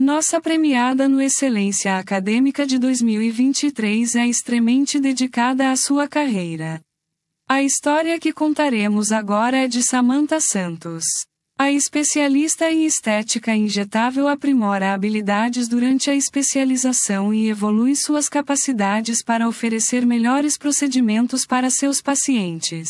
Nossa premiada no Excelência Acadêmica de 2023 é extremamente dedicada à sua carreira. A história que contaremos agora é de Samantha Santos. A especialista em estética injetável aprimora habilidades durante a especialização e evolui suas capacidades para oferecer melhores procedimentos para seus pacientes.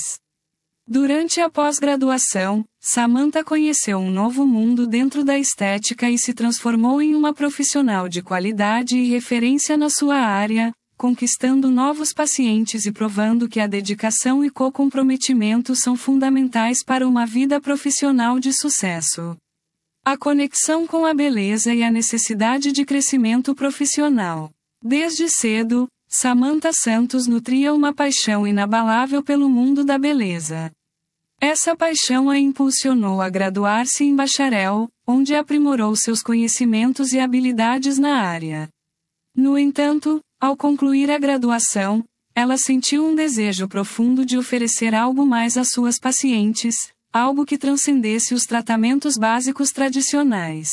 Durante a pós-graduação, Samantha conheceu um novo mundo dentro da estética e se transformou em uma profissional de qualidade e referência na sua área, conquistando novos pacientes e provando que a dedicação e comprometimento são fundamentais para uma vida profissional de sucesso. A conexão com a beleza e a necessidade de crescimento profissional. Desde cedo, Samantha Santos nutria uma paixão inabalável pelo mundo da beleza. Essa paixão a impulsionou a graduar-se em bacharel, onde aprimorou seus conhecimentos e habilidades na área. No entanto, ao concluir a graduação, ela sentiu um desejo profundo de oferecer algo mais às suas pacientes, algo que transcendesse os tratamentos básicos tradicionais.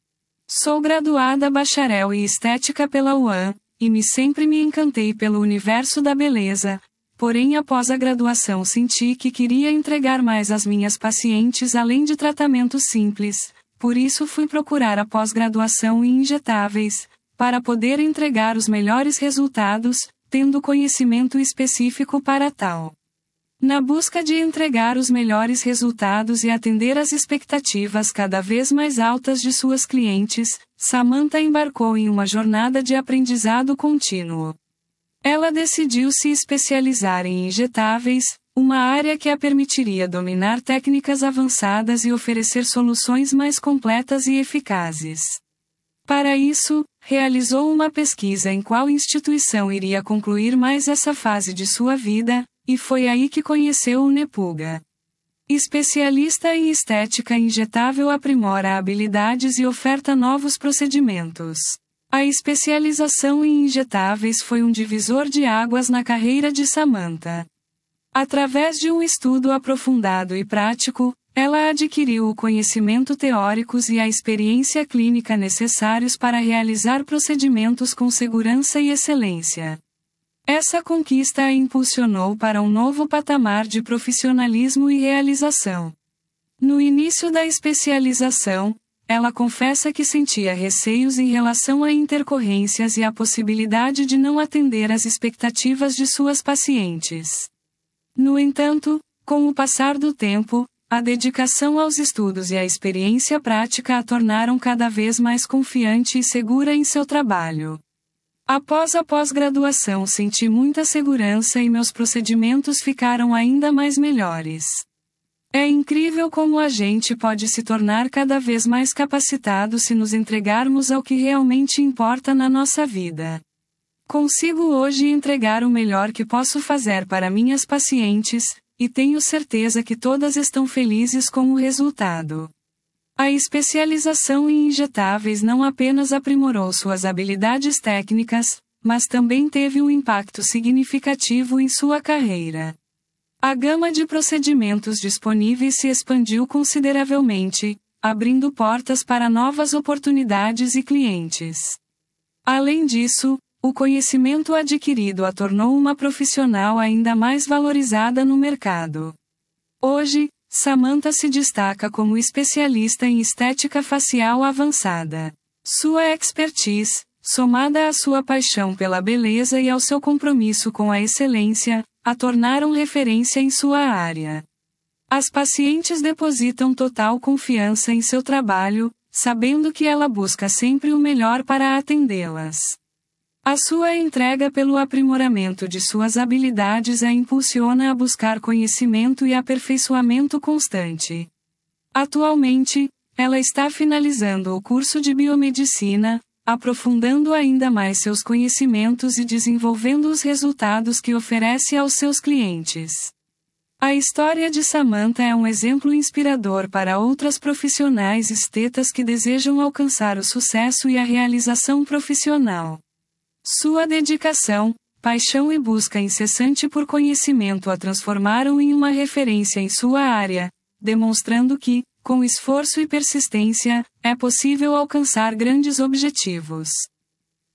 Sou graduada bacharel em estética pela UAM, e sempre me encantei pelo universo da beleza. Porém, após a graduação senti que queria entregar mais às minhas pacientes além de tratamentos simples, por isso fui procurar a pós-graduação em injetáveis, para poder entregar os melhores resultados, tendo conhecimento específico para tal. Na busca de entregar os melhores resultados e atender às expectativas cada vez mais altas de suas clientes, Samantha embarcou em uma jornada de aprendizado contínuo. Ela decidiu se especializar em injetáveis, uma área que a permitiria dominar técnicas avançadas e oferecer soluções mais completas e eficazes. Para isso, realizou uma pesquisa em qual instituição iria concluir mais essa fase de sua vida, e foi aí que conheceu o Nepuga. Especialista em estética injetável, aprimora habilidades e oferta novos procedimentos. A especialização em injetáveis foi um divisor de águas na carreira de Samantha. Através de um estudo aprofundado e prático, ela adquiriu o conhecimento teóricos e a experiência clínica necessários para realizar procedimentos com segurança e excelência. Essa conquista a impulsionou para um novo patamar de profissionalismo e realização. No início da especialização, ela confessa que sentia receios em relação a intercorrências e a possibilidade de não atender às expectativas de suas pacientes. No entanto, com o passar do tempo, a dedicação aos estudos e a experiência prática a tornaram cada vez mais confiante e segura em seu trabalho. Após a pós-graduação senti muita segurança e meus procedimentos ficaram ainda mais melhores. É incrível como a gente pode se tornar cada vez mais capacitado se nos entregarmos ao que realmente importa na nossa vida. Consigo hoje entregar o melhor que posso fazer para minhas pacientes, e tenho certeza que todas estão felizes com o resultado. A especialização em injetáveis não apenas aprimorou suas habilidades técnicas, mas também teve um impacto significativo em sua carreira. A gama de procedimentos disponíveis se expandiu consideravelmente, abrindo portas para novas oportunidades e clientes. Além disso, o conhecimento adquirido a tornou uma profissional ainda mais valorizada no mercado. Hoje, Samantha se destaca como especialista em estética facial avançada. Sua expertise, somada à sua paixão pela beleza e ao seu compromisso com a excelência, a tornaram referência em sua área. As pacientes depositam total confiança em seu trabalho, sabendo que ela busca sempre o melhor para atendê-las. A sua entrega pelo aprimoramento de suas habilidades a impulsiona a buscar conhecimento e aperfeiçoamento constante. Atualmente, ela está finalizando o curso de biomedicina, aprofundando ainda mais seus conhecimentos e desenvolvendo os resultados que oferece aos seus clientes. A história de Samantha é um exemplo inspirador para outras profissionais estetas que desejam alcançar o sucesso e a realização profissional. Sua dedicação, paixão e busca incessante por conhecimento a transformaram em uma referência em sua área, demonstrando que, Com esforço e persistência, é possível alcançar grandes objetivos.